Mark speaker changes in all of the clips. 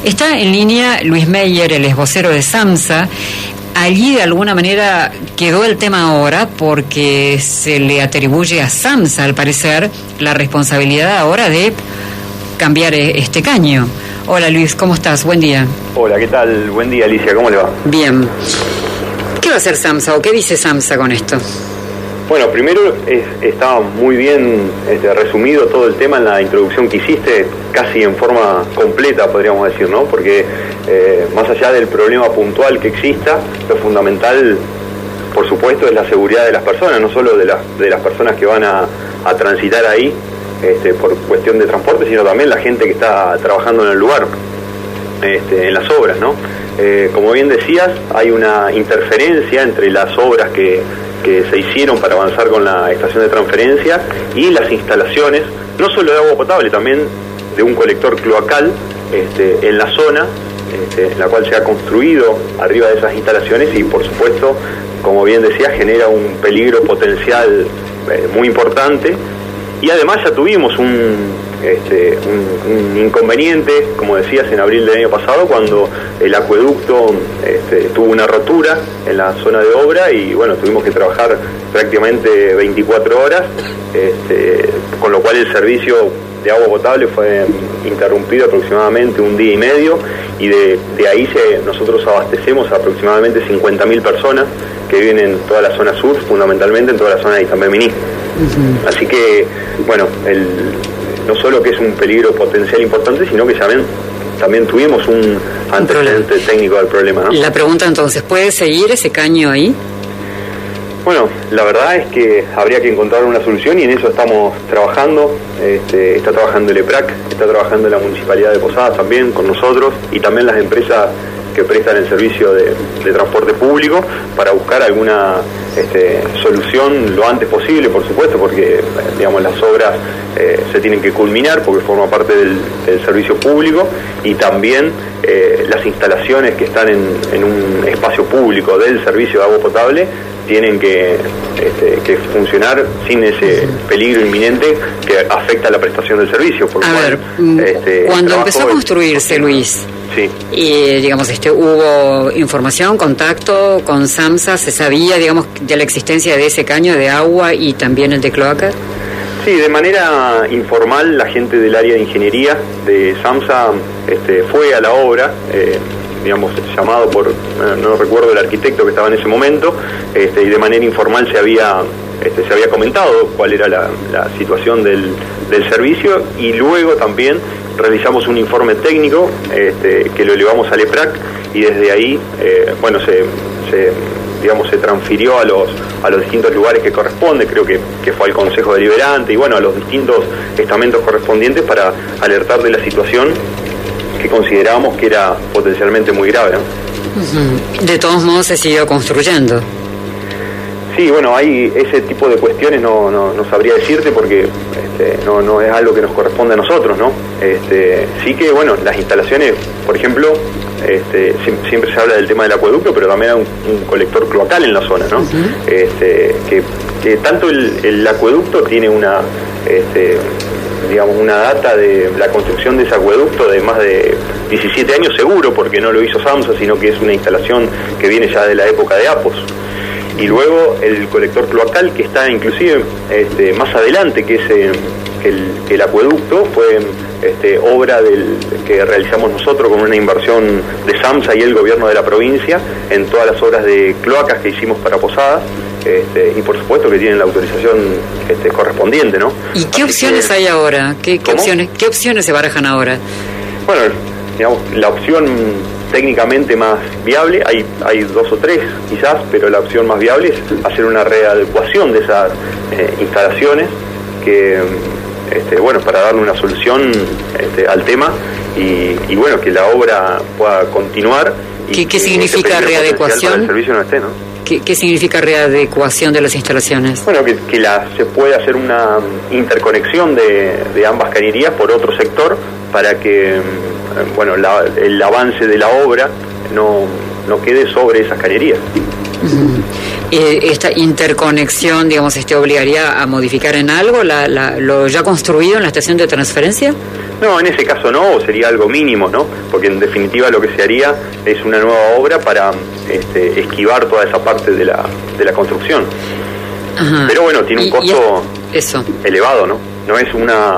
Speaker 1: Está en línea Luis Meyer, el vocero de SAMSA. Allí de alguna manera quedó el tema ahora porque se le atribuye a SAMSA, al parecer, la responsabilidad ahora de cambiar este caño. Hola Luis, ¿cómo estás? Buen día.
Speaker 2: Hola, ¿qué tal? Buen día, Alicia, ¿cómo le va?
Speaker 1: Bien. ¿Qué va a hacer SAMSA o qué dice SAMSA con esto?
Speaker 2: Bueno, primero estaba muy bien resumido todo el tema en la introducción que hiciste, casi en forma completa, podríamos decir, ¿no? Porque más allá del problema puntual que exista, lo fundamental, por supuesto, es la seguridad de las personas, no solo de las personas que van a transitar ahí por cuestión de transporte, sino también la gente que está trabajando en el lugar, en las obras, ¿no? Como bien decías, hay una interferencia entre las obras que se hicieron para avanzar con la estación de transferencia y las instalaciones, no solo de agua potable, también de un colector cloacal en la zona, en la cual se ha construido arriba de esas instalaciones y, por supuesto, como bien decía, genera un peligro potencial muy importante. Y además ya tuvimos un inconveniente, como decías, en abril del año pasado, cuando el acueducto tuvo una rotura en la zona de obra y bueno, tuvimos que trabajar prácticamente 24 horas, con lo cual el servicio de agua potable fue interrumpido aproximadamente un día y medio, y de ahí nosotros abastecemos a aproximadamente 50.000 personas que viven en toda la zona sur, fundamentalmente en toda la zona de Itambé-Miní. Uh-huh. Así que, bueno, no solo que es un peligro potencial importante, sino que también tuvimos un antecedente técnico del problema, ¿no? La pregunta entonces, ¿puede seguir ese caño ahí? Bueno, la verdad es que habría que encontrar una solución y en eso estamos trabajando. Está trabajando el EPRAC, está trabajando la Municipalidad de Posadas también con nosotros y también las empresas que prestan el servicio de transporte público para buscar alguna solución lo antes posible, por supuesto, porque digamos las obras se tienen que culminar porque forma parte del servicio público y también las instalaciones que están en un espacio público del servicio de agua potable tienen que funcionar sin ese peligro inminente que afecta a la prestación del servicio. Por
Speaker 1: cuando empezó a construirse, Luis, sí, y digamos hubo información, contacto con SAMSA, se sabía, digamos, de la existencia de ese caño de agua y también el de cloaca. Sí, de manera informal la gente del área de ingeniería de SAMSA fue a la obra, digamos, llamado por, no recuerdo el arquitecto que estaba en ese momento, y de manera informal se había comentado cuál era la situación del servicio, y luego también realizamos un informe técnico que lo elevamos al EPRAC y desde ahí se transfirió a los distintos lugares que corresponde, creo que fue al Consejo Deliberante y bueno, a los distintos estamentos correspondientes para alertar de la situación que considerábamos que era potencialmente muy grave, ¿no? Uh-huh. De todos modos se siguió construyendo. Sí, bueno, hay ese tipo de cuestiones, no sabría decirte porque no es algo que nos corresponde a nosotros, ¿no? Sí que, bueno, las instalaciones, por ejemplo, siempre se habla del tema del acueducto, pero también hay un colector cloacal en la zona, ¿no? Uh-huh. Que tanto el acueducto tiene una data de la construcción de ese acueducto de más de 17 años seguro, porque no lo hizo SAMSA, sino que es una instalación que viene ya de la época de APOS. Y luego el colector cloacal, que está inclusive más adelante que el acueducto, fue obra que realizamos nosotros con una inversión de SAMSA y el gobierno de la provincia en todas las obras de cloacas que hicimos para Posadas, y por supuesto que tienen la autorización correspondiente, ¿no? ¿Y qué opciones hay ahora? ¿Qué opciones se barajan ahora? Bueno, digamos, la opción técnicamente más viable, hay dos o tres quizás, pero la opción más viable es hacer una readecuación de esas instalaciones que, para darle una solución al tema y bueno, que la obra pueda continuar. ¿Qué significa readecuación? El servicio no esté, ¿no? ¿Qué significa readecuación de las instalaciones? Bueno, que se puede hacer una interconexión de ambas cañerías por otro sector para que el avance de la obra no quede sobre esas cañerías.
Speaker 3: ¿Esta interconexión, digamos, obligaría a modificar en algo lo ya construido en la estación de transferencia?
Speaker 1: No, en ese caso no, o sería algo mínimo, ¿no? Porque en definitiva lo que se haría es una nueva obra para esquivar toda esa parte de la construcción.
Speaker 3: Ajá.
Speaker 1: Pero bueno, tiene un costo elevado, ¿no? No es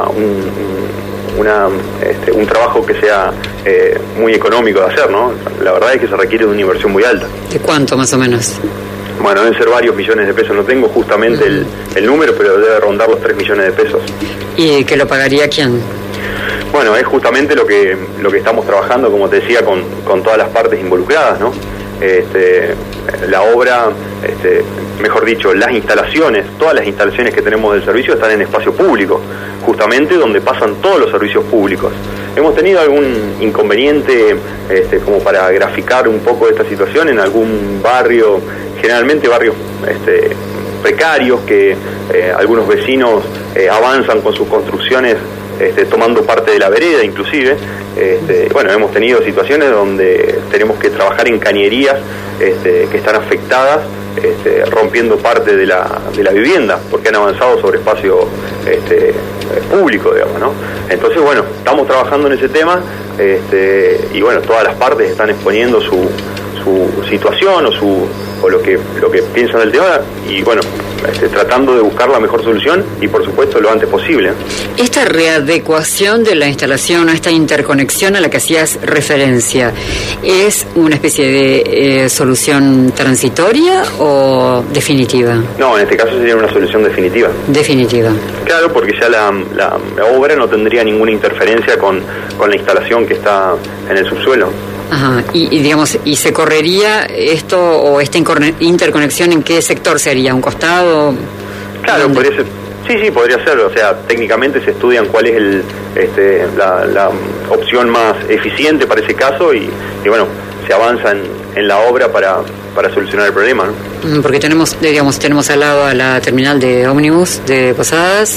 Speaker 1: un trabajo que sea muy económico de hacer, ¿no? La verdad es que se requiere de una inversión muy alta.
Speaker 3: ¿De cuánto más o menos?
Speaker 1: Bueno, deben ser varios millones de pesos, no tengo justamente el número, pero debe rondar los 3 millones de pesos.
Speaker 3: ¿Y que lo pagaría quién?
Speaker 1: Bueno, es justamente lo que estamos trabajando, como te decía, con todas las partes involucradas, ¿no? La obra, mejor dicho, las instalaciones, todas las instalaciones que tenemos del servicio están en espacio público, justamente donde pasan todos los servicios públicos. Hemos tenido algún inconveniente, como para graficar un poco esta situación, en algún barrio, generalmente barrios precarios, que algunos vecinos avanzan con sus construcciones tomando parte de la vereda inclusive. Bueno, hemos tenido situaciones donde tenemos que trabajar en cañerías que están afectadas, rompiendo parte de la vivienda, porque han avanzado sobre espacio público, digamos, ¿no? Entonces, bueno, estamos trabajando en ese tema, y bueno, todas las partes están exponiendo su situación o lo que piensan del tema, y bueno, tratando de buscar la mejor solución y por supuesto lo antes posible.
Speaker 3: Esta readecuación de la instalación, esta interconexión a la que hacías referencia, ¿es una especie de solución transitoria o definitiva?
Speaker 1: No, en este caso sería una solución definitiva.
Speaker 3: Definitiva.
Speaker 1: Claro, porque ya la obra no tendría ninguna interferencia con la instalación que está en el subsuelo.
Speaker 3: Ajá. Y digamos, ¿y se correría esto o esta interconexión en qué sector se haría? ¿Un costado?
Speaker 1: Claro, podría ser. Sí, podría ser. O sea, técnicamente se estudian cuál es la opción más eficiente para ese caso y bueno, se avanza en la obra para solucionar el problema, ¿no?
Speaker 3: Porque tenemos al lado a la terminal de ómnibus de Posadas,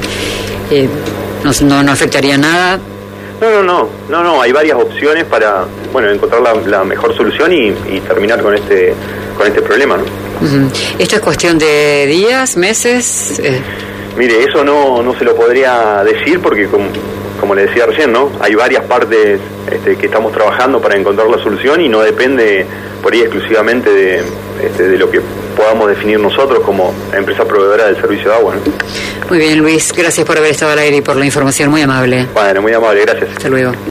Speaker 3: no afectaría nada.
Speaker 1: No, hay varias opciones para, bueno, encontrar la mejor solución y terminar con este problema, ¿no?
Speaker 3: ¿Esto es cuestión de días, meses?
Speaker 1: Mire, eso no se lo podría decir porque, como le decía recién, ¿no? Hay varias partes que estamos trabajando para encontrar la solución y no depende por ahí exclusivamente de lo que podamos definir nosotros como empresa proveedora del servicio de agua, ¿no?
Speaker 3: Muy bien, Luis, gracias por haber estado al aire y por la información, muy amable.
Speaker 1: Bueno, muy amable, gracias.
Speaker 3: Hasta luego.